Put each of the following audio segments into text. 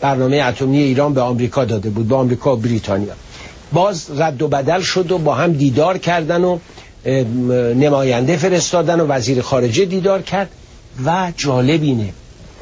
برنامه اتمی ایران به آمریکا داده بود، به آمریکا و بریتانیا. باز رد و بدل شد و با هم دیدار کردن و نماینده فرستادن و وزیر خارجه دیدار کرد. و جالب اینه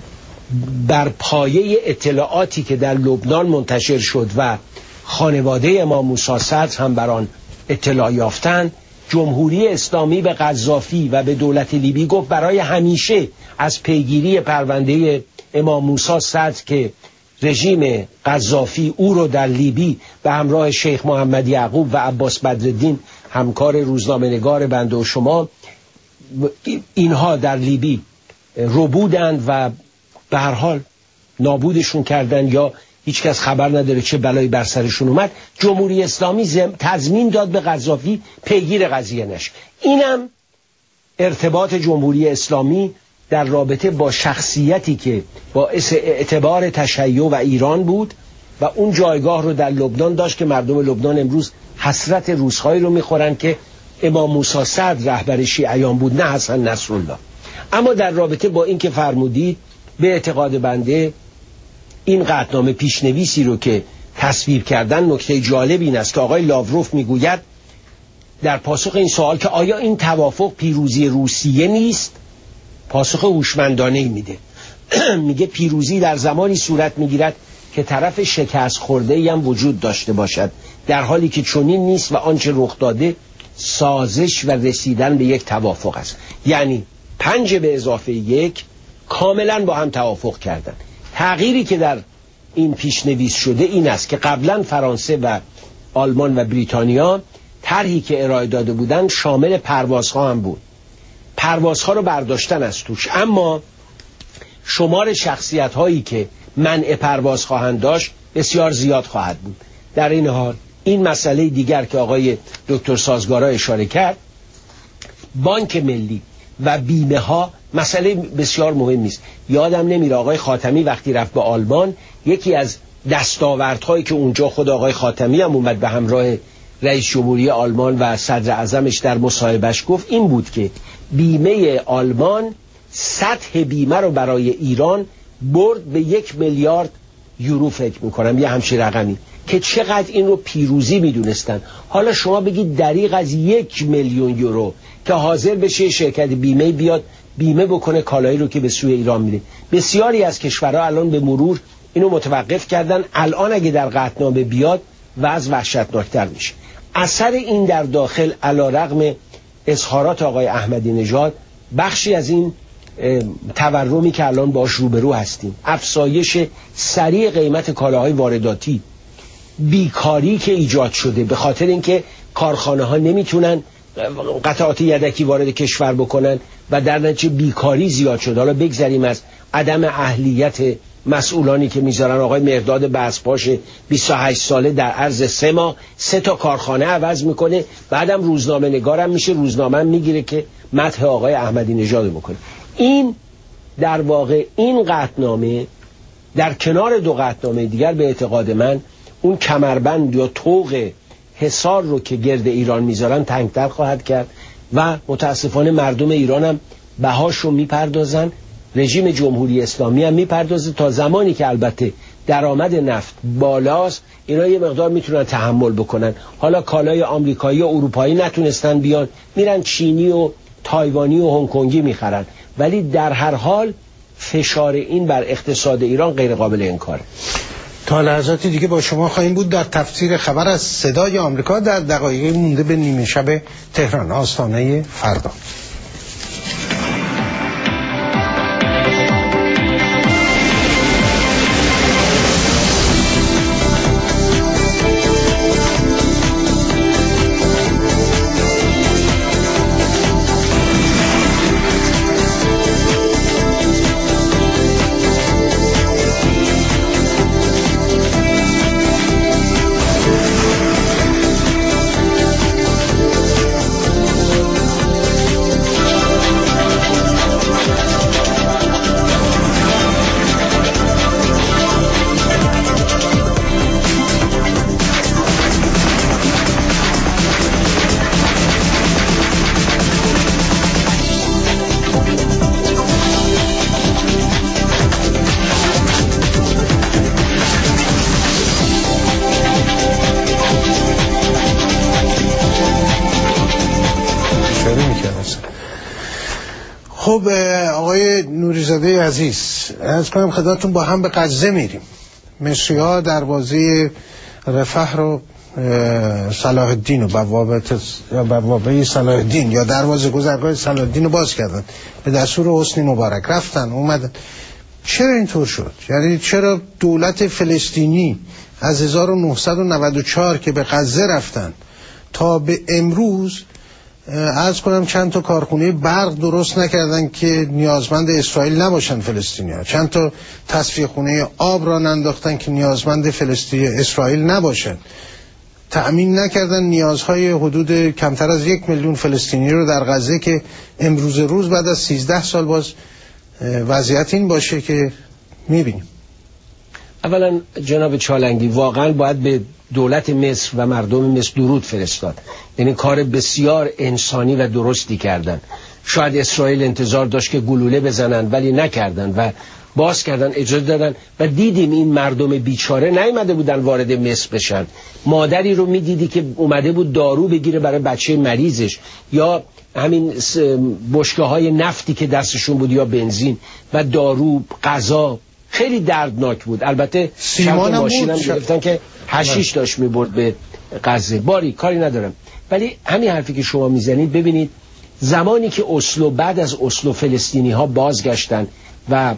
بر پایه اطلاعاتی که در لبنان منتشر شد و خانواده امام موسی صدر هم بر آن اطلاع یافتند، جمهوری اسلامی به قذافی و به دولت لیبی گفت برای همیشه از پیگیری پرونده امام موسی صدر که رژیم قذافی او رو در لیبی به همراه شیخ محمد یعقوب و عباس بدرالدین همکار روزنامه‌نگار بنده و شما اینها در لیبی ربودند و به هر حال نابودشون کردن یا هیچ کس خبر نداره چه بلایی بر سرشون اومد. جمهوری اسلامی تضمین داد به قذافی پیگیر قضیه نشه. اینم ارتباط جمهوری اسلامی در رابطه با شخصیتی که باعث اعتبار تشیع و ایران بود و اون جایگاه رو در لبنان داشت که مردم لبنان امروز حسرت روزهایی رو میخورن که امام موسی صدر رهبر شیعیان بود، نه حسن نصرالله. اما در رابطه با این که فرمودید، به اعتقاد بنده این قطعنامه پیشنویسی رو که تصویب کردن، نکته جالب این است که آقای لاوروف میگوید در پاسخ این سوال که آیا این توافق پیروزی روسیه نیست، پاسخ هوشمندانه‌ای میده. میگه پیروزی در زمانی صورت میگیرد که طرف شکست خورده‌ای هم وجود داشته باشد، در حالی که چنین نیست و آنچه رخ داده سازش و رسیدن به یک توافق است. یعنی 5 به اضافه 1 کاملا با هم توافق کردن. تغییری که در این پیشنویس شده این است که قبلا فرانسه و آلمان و بریتانیا طرحی که ارائه داده بودند شامل پروازها هم بود، پروازها رو برداشتن از توش، اما شمار شخصیت هایی که منع پرواز خواهند داشت بسیار زیاد خواهد بود. در این حال این مسئله دیگر که آقای دکتر سازگارا اشاره کرد، بانک ملی و بیمه ها مسئله بسیار مهمی است. یادم نمیره آقای خاتمی وقتی رفت به آلمان، یکی از دستاوردهایی که اونجا خود آقای خاتمی هم اومد به همراه رئیس جمهوری آلمان و صدر اعظمش در مصاحبهش گفت این بود که بیمه آلمان سطح بیمه رو برای ایران برد به 1 میلیارد یورو، فکر میکنم یه همچین رقمی، که چقدر این رو پیروزی میدونستن. حالا شما بگید دریغ از 1 میلیون یورو که حاضر بشه شرکت بیمه بیاد بیمه بکنه کالایی رو که به سوی ایران میره. بسیاری از کشورها الان به مرور اینو متوقف کردن. الان اگه در قطعنامه بیاد وضع وحشتناکتر میشه. اثر این در داخل علیرغم اظهارات آقای احمدی نژاد، بخشی از این تورمی که الان باش روبرو هستیم، افزایش سریع قیمت کالاهای وارداتی، بیکاری که ایجاد شده به خاطر اینکه کارخانه ها نمیتونن قطعات یدکی وارد کشور بکنن و در نتیجه بیکاری زیاد شده. حالا بگذریم از عدم اهلیت مسئولانی که میذارن. آقای مرداد بسپاش 28 ساله در عرض 3 ماه 3 تا کارخانه عوض میکنه، بعدم روزنامه نگارم میشه، روزنامه هم میگیره که مدح آقای احمدی نژاد بکنه. این در واقع این قطعنامه در کنار 2 قطعنامه دیگر به اعتقاد من اون کمربند یا طوق حصار رو که گرد ایران میذارن تنگتر خواهد کرد و متاسفانه مردم ایران هم بهاش رو میپردازن، رژیم جمهوری اسلامی هم میپردازه. تا زمانی که البته درآمد نفت بالاست اینا یه مقدار میتونن تحمل بکنن. حالا کالای آمریکایی و اروپایی نتونستن بیان، میرن چینی و تایوانی و هنگ کنگی میخرن، ولی در هر حال فشار این بر اقتصاد ایران غیر قابل انکاره. تا لحظاتی دیگه با شما خواهیم بود در تفسیر خبر از صدای آمریکا در دقایقی مونده به نیمه شب تهران، آستانه فردا. خب آقای نوری‌زاده عزیز، عرض کنم خدمتتون با هم به غزه میریم. مصری‌ها دروازه رفح رو صلاح الدین و بوابه صلاح الدین یا دروازه گذرگاه صلاح الدین رو باز کردن، به دستور حسنی مبارک رفتن اومدن. چرا اینطور شد؟ یعنی چرا دولت فلسطینی از 1994 که به غزه رفتن تا به امروز عرض کنم چند تا کارخونه برق درست نکردن که نیازمند اسرائیل نباشن فلسطینی‌ها، چند تا تصفیه خونه آب را ننداختن که نیازمند اسرائیل نباشن، تأمین نکردن نیازهای حدود کمتر از 1 میلیون فلسطینی رو در غزه که امروز روز بعد از 13 سال باز وضعیت این باشه که میبینیم. اولا جناب چالنگی واقعا باید به دولت مصر و مردم مصر درود فرستاد. یعنی کار بسیار انسانی و درستی کردن. شاید اسرائیل انتظار داشت که گلوله بزنن ولی نکردن و باز کردن، اجازه دادن و دیدیم این مردم بیچاره نیامده بودن وارد مصر بشن. مادری رو میدیدی که اومده بود دارو بگیره برای بچه مریضش، یا همین بشکه‌های نفتی که دستشون بود یا بنزین و دارو، غذا، خیلی دردناک بود. البته سیمان ماشین هم گرفتن که حشیش داشت میبرد به غزه. باری کاری ندارم، ولی همین حرفی که شما میزنید، ببینید زمانی که اسلو، بعد از اسلو فلسطینی ها بازگشتن و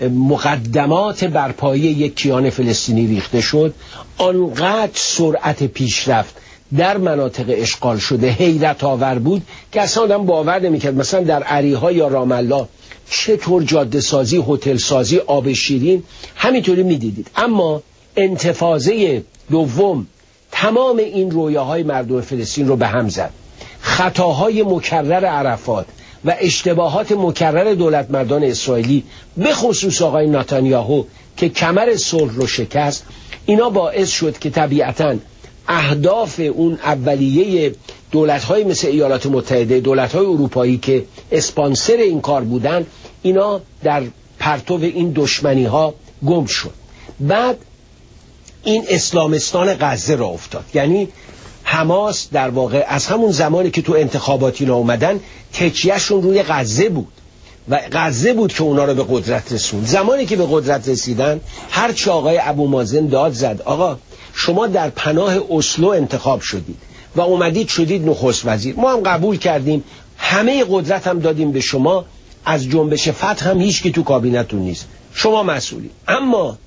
مقدمات برپایی یک کیان فلسطینی ریخته شد، آنقدر سرعت پیشرفت در مناطق اشغال شده حیرت آور بود که اصلا آدم باور نمی‌کرد. مثلا در عریها یا رام الله چطور جاده سازی، هتل سازی، آب شیرین همینطوری میدیدید. اما انتفاضه دوم تمام این رویاهای مردم فلسطین رو به هم زد. خطاهای مکرر عرفات و اشتباهات مکرر دولت مردان اسرائیلی، به خصوص آقای نتانیاهو که کمر صلح رو شکست، اینا باعث شد که طبیعتاً اهداف اون اولیه دولت‌های مثل ایالات متحده، دولت‌های اروپایی که اسپانسر این کار بودن، اینا در پرتو این دشمنی‌ها گم شد. بعد این اسلامستان غزه را افتاد. یعنی حماس در واقع از همون زمانی که تو انتخاباتی اینا اومدن، تکیهشون روی غزه بود و غزه بود که اونا رو به قدرت رسوند. زمانی که به قدرت رسیدن، هرچی آقای ابو مازن داد زد، آقا شما در پناه اسلو انتخاب شدید و اومدید شدید نخست وزیر، ما هم قبول کردیم، همه قدرت هم دادیم به شما، از جنبش فتح هم هیچ کی تو کابینتون نیست، شما مسئولی. اما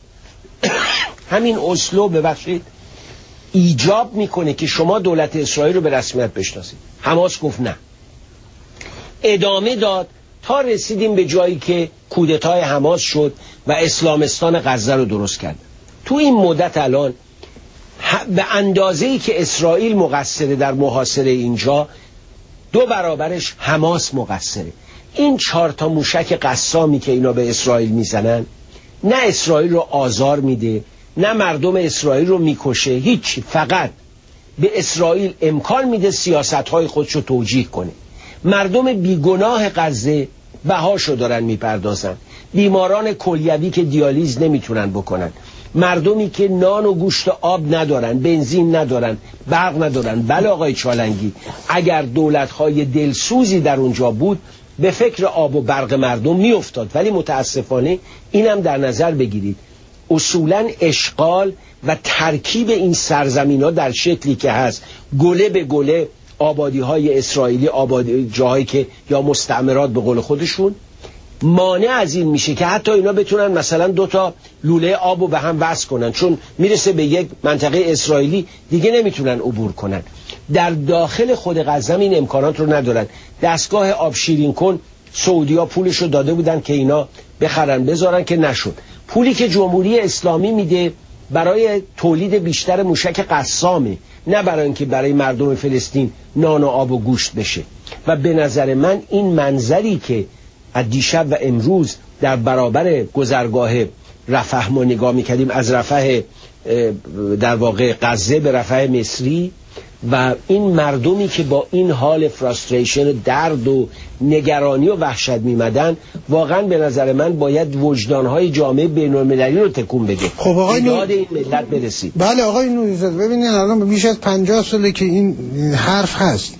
همین اسلو ببخشید ایجاب میکنه که شما دولت اسرائیل رو به رسمیت بشناسید. حماس گفت نه، ادامه داد تا رسیدیم به جایی که کودتای حماس شد و اسلامستان غزه رو درست کرد. تو این مدت الان به اندازه‌ای که اسرائیل مقصره در محاصره اینجا، 2 برابرش حماس مقصره. این 4 تا موشک قسامی که اینا به اسرائیل میزنن، نه اسرائیل رو آزار میده، نه مردم اسرائیل رو میکشه، هیچ، فقط به اسرائیل امکان میده سیاست‌های خودش رو توجیه کنه. مردم بیگناه غزه بهاشو دارن میپردازن. بیماران کلیوی که دیالیز نمیتونن بکنن، مردمی که نان و گوشت و آب ندارن، بنزین ندارن، برق ندارن. بله آقای چالنگی، اگر دولت‌های دلسوزی در اونجا بود به فکر آب و برق مردم میافتاد، ولی متاسفانه اینم در نظر بگیرید، اصولاً اشغال و ترکیب این سرزمین‌ها در شکلی که هست، گله به گله آبادی‌های اسرائیلی، آبادی جاهایی که یا مستعمرات به قول خودشون، مانع از این میشه که حتی اینا بتونن مثلا 2 تا لوله آبو به هم وصل کنن، چون میرسه به یک منطقه اسرائیلی دیگه نمیتونن عبور کنن. در داخل خود غزه این امکانات رو ندارن. دستگاه آب شیرین کن سعودی‌ها پولشو داده بودن که اینا بخرن بذارن، که نشد. پولی که جمهوری اسلامی میده برای تولید بیشتر موشک قسامه، نه برای اینکه برای مردم فلسطین نان و آب و گوشت بشه. و به نظر من این منظری که از دیشب و امروز در برابر گذرگاه رفح ما نگاه میکردیم، از رفح در واقع غزه به رفح مصری، و این مردمی که با این حال فرستریشن، درد و نگرانی و وحشت میمدن، واقعا به نظر من باید وجدانهای جامعه بین‌المللی رو تکون بده. خب آقای این ملت برسید. بله آقای نوری‌زاده، ببینید الان بیش از 50 ساله که این حرف هست.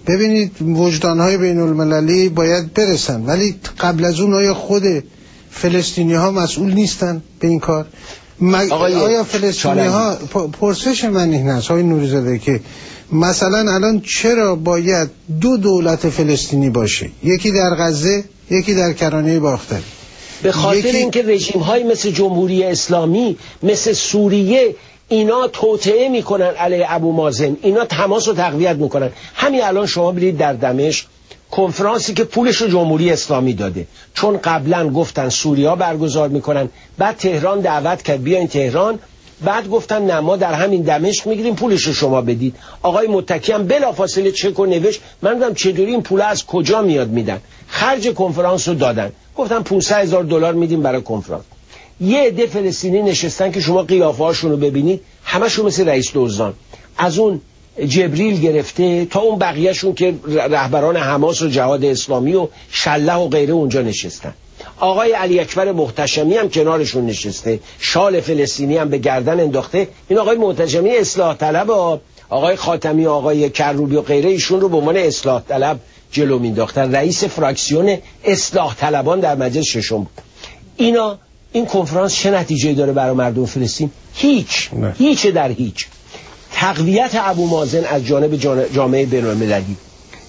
ببینید وجدانهای بین المللی باید برسن، ولی قبل از اون آیا خود فلسطینی ها مسئول نیستن به این کار؟ آیا فلسطینی ها پرسش من این است آقای نوری‌زاده که مثلا الان چرا باید دو دولت فلسطینی باشه، یکی در غزه یکی در کرانه باختری؟ به خاطر اینکه رژیم های مثل جمهوری اسلامی، مثل سوریه، اینا توطئه میکنن علیه ابو مازن، اینا تماس رو تقویت میکنن. همین الان شما برید در دمشق، کنفرانسی که پولش رو جمهوری اسلامی داده، چون قبلا گفتن سوریا برگزار میکنن، بعد تهران دعوت کرد بیاین تهران، بعد گفتن نه ما در همین دمشق میگیریم پولش رو شما بدید. آقای متکی هم بلافاصله چک و نوشت. من گفتم چطوری این پول از کجا میاد میدن؟ خرج کنفرانس رو دادن، گفتن 500,000 دلار میدیم برای کنفرانس. یه عده فلسطینی نشستن که شما قیافه هاشون رو ببینید، همشون مثل رئیس دزدان، از اون جبریل گرفته تا اون بقیهشون که رهبران حماس و جهاد اسلامی و شله و غیره اونجا نشستن. آقای علی اکبر محتشمی هم کنارشون نشسته، شال فلسطینی هم به گردن انداخته. این آقای محتشمی اصلاح طلب، آقای خاتمی، آقای کروبی و غیره ایشون رو به عنوان اصلاح طلب جلو مینداختن. رئیس فراکسیون اصلاح طلبان در مجلس ششم بود. این کنفرانس چه نتیجه‌ای داره برای مردم فلسطین؟ هیچ در هیچ. تقویت ابو مازن از جانب جامعه بین‌المللی،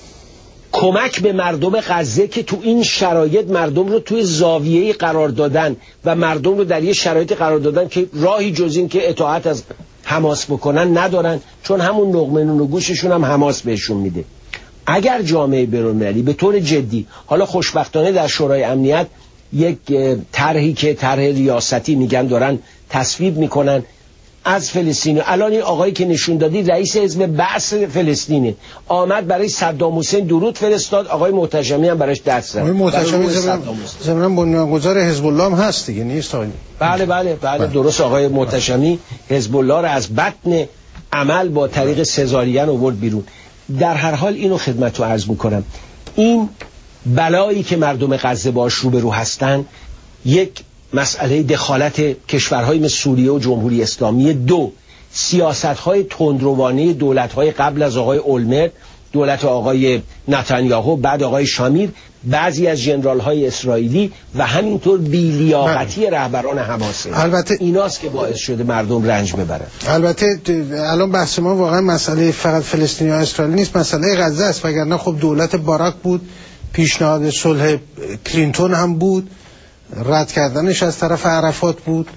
کمک به مردم غزه که تو این شرایط مردم رو توی زاویه‌ای قرار دادن و مردم رو در یه شرایطی قرار دادن که راهی جز این که اطاعت از حماس بکنن ندارن، چون همون لقمه نون و گوششون هم حماس بهشون میده. اگر جامعه بین‌المللی به طور جدی، حالا خوشبختانه در شورای امنیت یک طرحی که طرح ریاستی میگن دارن تصویب میکنن از فلسطین، الان این آقایی که نشون دادی رئیس حزب بعث فلسطینه، آمد برای صدام حسین درود فرستاد، آقای محتشمی هم براش دست زد. آقای محتشمی ضمن بنیانگذار حزب الله هم هست دیگه، نیست آقای؟ بله درست. آقای محتشمی حزب الله رو از بطن عمل با طریق سزارین آورد بیرون. در هر حال اینو خدمتتون عرض میکنم، این بلایی که مردم غزه باش روبرو هستن، یک مسئله دخالت کشورهای مثل سوریه و جمهوری اسلامی، دو سیاست‌های تندروانه دولت‌های قبل از آقای اولمرت، دولت آقای نتانیاهو، بعد آقای شامیر، بعضی از ژنرال‌های اسرائیلی و همینطور بی‌لیاقتی رهبران حماس. البته ایناست که باعث شده مردم رنج ببرن. البته الان بحث ما واقعا مسئله فقط فلسطین و اسرائیل نیست، مسئله غزه است، وگرنه خب دولت باراک بود، پیشنهاد صلح کلینتون هم بود، رد کردنش از طرف عرفات بود.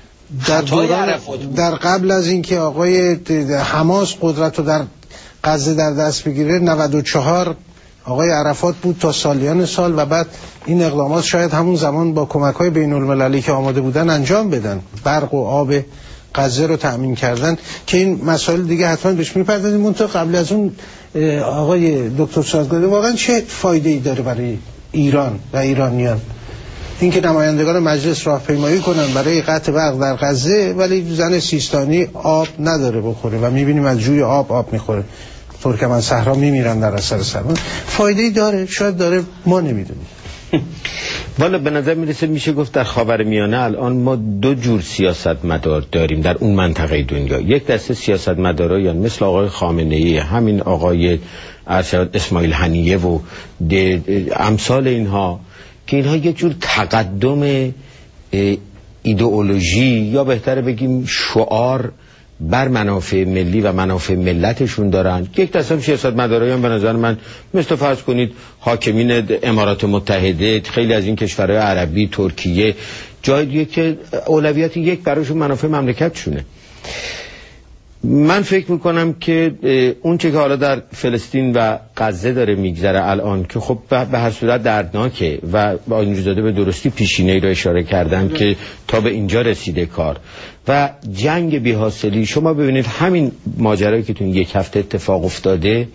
در قبل از اینکه آقای حماس قدرت رو در غزه در دست بگیره 94 آقای عرفات بود تا سالیان سال، و بعد این اقدامات شاید همون زمان با کمک‌های بین‌المللی که آماده بودن انجام بدن، برق و آب غزه رو تأمین کردن، که این مسائل دیگه حتما بهش می‌پردازیم. منتها قبل از اون آقای دکتر شادگاده، واقعا چه فایده‌ای داره برای ایران و ایرانیان اینکه نمایندگان مجلس راهپیمایی کنن برای قطع برق در غزه، ولی زن سیستانی آب نداره بخوره و می‌بینیم از جوی آب می‌خوره، ترکمن صحرا میمیرن در اثر سرما؟ فایده‌ای داره؟ شاید داره، ما نمیدونیم. والا به نظر میرسه میشه گفت در خاورمیانه الان ما دو جور سیاستمدار داریم در اون منطقه دنیا. یک دسته سیاستمدارایان مثل آقای خامنه‌ای، همین آقای اسماعیل هنیه و امثال اینها، که اینها یک جور تقدم ایدئولوژی یا بهتره بگیم شعار بر منافع ملی و منافع ملتشون دارن. یک دسته سیاستمدارایان به نظر من مثل فرض کنید حاکمین امارات متحده، خیلی از این کشورهای عربی، ترکیه، جای دیگه که اولویت یک براشون منافع مملکتشونه. من فکر میکنم که اون چه که حالا در فلسطین و غزه داره میگذره الان، که خب به هر صورت دردناکه و با این روزاده به درستی پیشینه‌ای رو اشاره کردن که تا به اینجا رسیده کار و جنگ بی‌حاصلی. شما ببینید همین ماجرایی که تو این یک هفته اتفاق افتاده،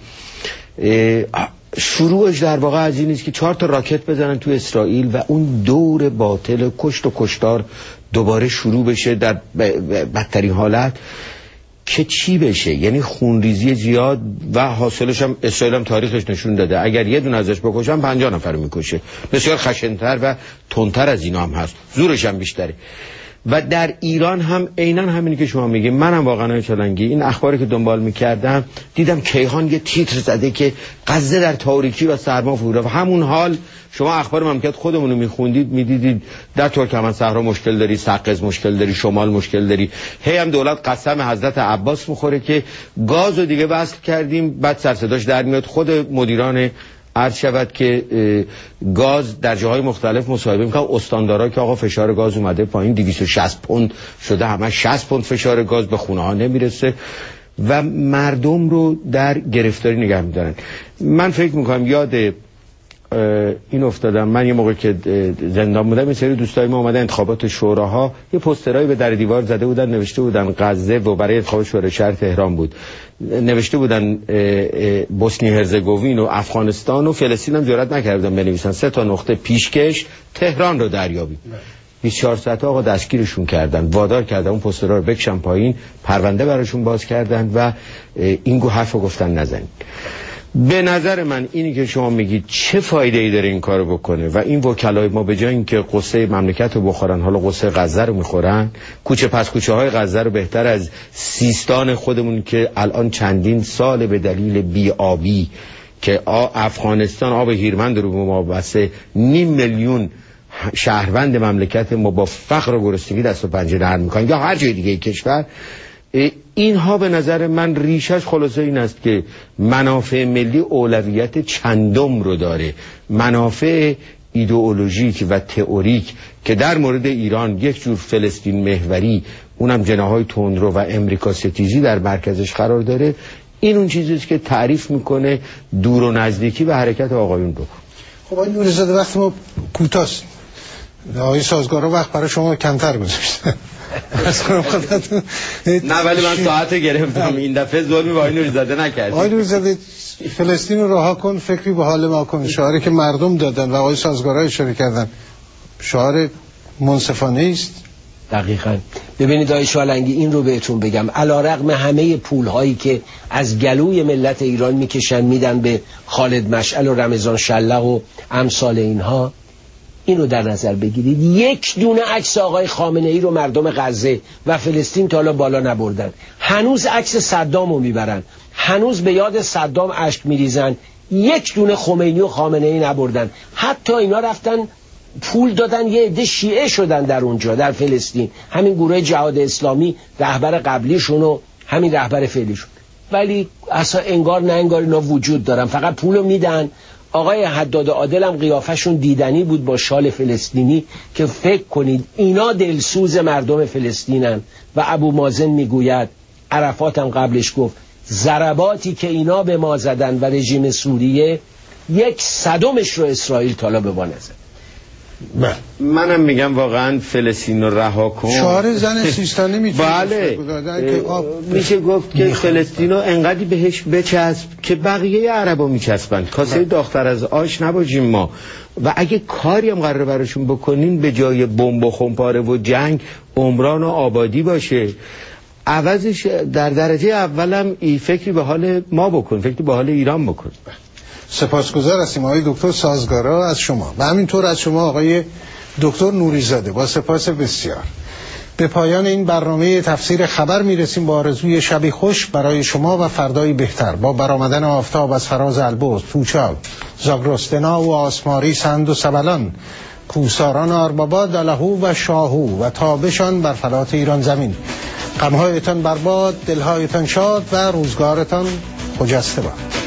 شروعش در واقع از این است که 4 تا راکت بزنن تو اسرائیل و اون دور باطل کشت و کشتار دوباره شروع بشه در بدترین حالت، که چی بشه؟ یعنی خونریزی زیاد و حاصلش هم اسرائیل هم تاریخش نشون داده اگر یه دونه ازش بکشن 50 نفر میکشه. بسیار خشن‌تر و تندتر از اینا هم هست، زورش هم بیشتره. و در ایران هم عیناً همینی که شما میگید. منم واقعا چالنگی این اخباری که دنبال میکردم دیدم کیهان یه تیتر زده که غزه در تاریکی و سرما فرو رفت. همون حال شما اخبار مملکت خودمون رو میخوندید میدیدید در ترکمن صحرا مشکل داری، سقز مشکل داری، شمال مشکل داری. هی هم دولت قسم حضرت عباس میخوره که گاز رو دیگه وصل کردیم، بعد سر صداش در میاد. خود مدیران عرض شود که گاز در جاهای مختلف مصاحبه میکنن، استاندارا که آقا فشار گاز اومده پایین، 260 پوند شده، همه 60 پوند فشار گاز به خونه ها نمیرسه و مردم رو در گرفتاری نگه میدارن. من فکر میکنم یاد این افتادم، من یه موقع که زندان بودم این سری دوستای ما اومدن انتخابات شوراها یه پوسترایی به در دیوار زده بودن، نوشته بودن غزه و برای انتخابات شورای شهر تهران بود، نوشته بودن بوسنی هرزگوین و افغانستان و فلسطین هم جرئت نکردن بنویسن 3 تا نقطه پیشکش تهران رو دریابید. 24 ساعت آقا دستگیرشون کردن، وادار کردن اون پوسترها رو بکشن پایین، پرونده براشون باز کردن و این حرفو گفتن نزنید. به نظر من اینی که شما میگید چه فایده ای داره این کارو بکنه و این وکلای ما به جای اینکه قصه مملکت رو بخورن حالا قصه غزه رو میخورن. کوچه پس کوچه های غزه رو بهتر از سیستان خودمون که الان چندین سال به دلیل بی‌آبی که افغانستان آب هیرمند رو به ما بسته، 500,000 میلیون شهروند مملکت ما با فقر و گرسنگی دست و پنجه نرم میکنن یا هر جای دیگه کشور. اینها به نظر من ریشش خلاصه این است که منافع ملی اولویت چندم رو داره. منافع ایدئولوژیک و تئوریک که در مورد ایران یک جور فلسطین محوری، اونم جناحهای تندرو و امریکا ستیزی در مرکزش قرار داره، این اون چیزیست که تعریف میکنه دور و نزدیکی و حرکت آقایون رو. خب آقای نوری‌زاده وقت ما کوتاست، آقای سازگارا وقت برای شما کمتر گذاشته. نه ولی من ساعت گرفتم این دفعه ظلمی با آقای نوری‌زاده نکردید. آقای نوری‌زاده فلسطین رو رها کن، فکری به حال ما کن، شعاری که مردم دادن و آقای سازگارا اشاره کردن شعار منصفانه است. دقیقاً. ببینید آقای شالنگی این رو بهتون بگم، علیرغم همه پولهایی که از گلوی ملت ایران میکشن میدن به خالد مشعل و رمضان شلق و امثال اینها، این رو در نظر بگیرید یک دونه عکس آقای خامنه ای رو مردم غزه و فلسطین تا حالا بالا نبردن. هنوز عکس صدام رو میبرن، هنوز به یاد صدام اشک میریزن، یک دونه خمینی و خامنه ای نبردن. حتی اینا رفتن پول دادن، یه عده شیعه شدن در اونجا در فلسطین، همین گروه جهاد اسلامی رهبر قبلیشون و همین رهبر فعلیشون، ولی اصلا انگار نه انگار اینا وجود دارن، فقط پولو میدن. آقای حداد عادل هم قیافشون دیدنی بود با شال فلسطینی که فکر کنید اینا دلسوز مردم فلسطینن و ابو مازن میگوید، عرفات هم قبلش گفت ضرباتی که اینا به ما زدن و رژیم سوریه 1/100 رو اسرائیل تالا به ما نزد. منم میگم واقعا فلسطین رو رها کن. شعار زن سیستانی میتونه بله میشه گفت که فلسطین رو انقدی بهش بچسب که بقیه عربا میچسبند، کاسه داختر از آش نباشیم ما. و اگه کاری هم قراره براشون بکنین به جای بمب و خمپاره و جنگ عمران و آبادی باشه، عوضش در درجه اولم ای فکری به حال ما بکن، فکری به حال ایران بکن. سپاسگزار هستیم آقای دکتر سازگارا از شما و همینطور از شما آقای دکتر نوری‌زاده، با سپاس بسیار. به پایان این برنامه تفسیر خبر میرسیم با آرزوی شبی خوش برای شما و فردایی بهتر. با برآمدن آفتاب از فراز البرز، توچال، زاگرستنا و آسماری سند و سبلان، کوساران آربابا، دلهو و شاهو و تابشان بر فلات ایران زمین، غمهایتان برباد، دلهایتان شاد و روزگارتان خجسته باد.